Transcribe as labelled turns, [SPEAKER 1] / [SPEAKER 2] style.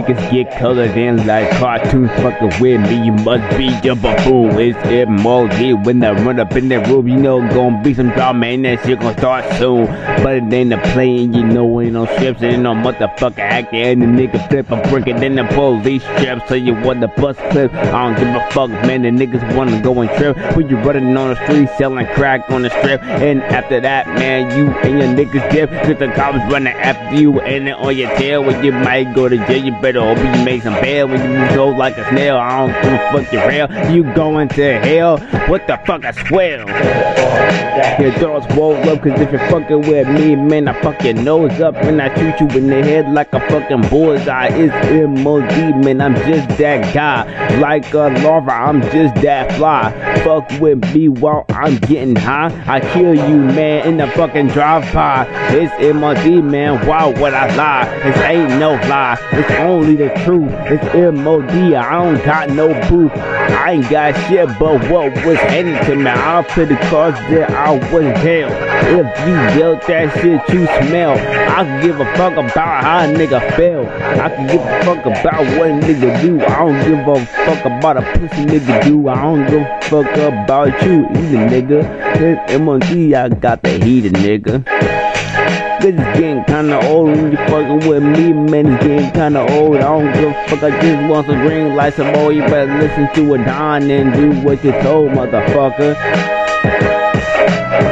[SPEAKER 1] niggas get colored in like cartoons. Fucking with me, you must be a buffoon. It's MOD when I run up in that room. You know gonna be some drama and that shit gonna start soon. But it ain't a plane, you know, ain't no strips, ain't no motherfucker acting. And the nigga flip a brick and then the police strap. So you want the bus clip? I don't give a fuck, man. The niggas wanna go and trip when you running on the street selling crack on the strip. And after that, man, you and your niggas dip. Cause the cops running after you and on your tail. When you might go to jail, you better hope you make some bail. When you go like a snail, I don't give a fuck your rail. You going to hell? What the fuck, I swear. Your doors roll up, cause if you're fucking with me, man, I fuck your nose up and I shoot you in the head like a fucking bullseye. It's MOD, man, I'm just that guy. Like a larva, I'm just that fly. Fuck with me while I'm getting high. I kill you, man, in the fucking drive-by. It's MOD, man, why would I lie? This ain't no lie, it's only the truth. It's MOD, I don't got no proof. I ain't got shit but what was handed to me. I'll put the cards that I was dealt. If you dealt that shit you smell, I can give a fuck about how a nigga feel. I can give a fuck about what a nigga do. I don't give a fuck about a pussy nigga do. I don't give a fuck about you either, nigga. It's MOD, I got the heater, nigga. This is getting kinda old when you fucking with me, man. It's getting kinda old. I don't give a fuck, I just want some green light, some more. You better listen to a Don and do what you're told, motherfucker.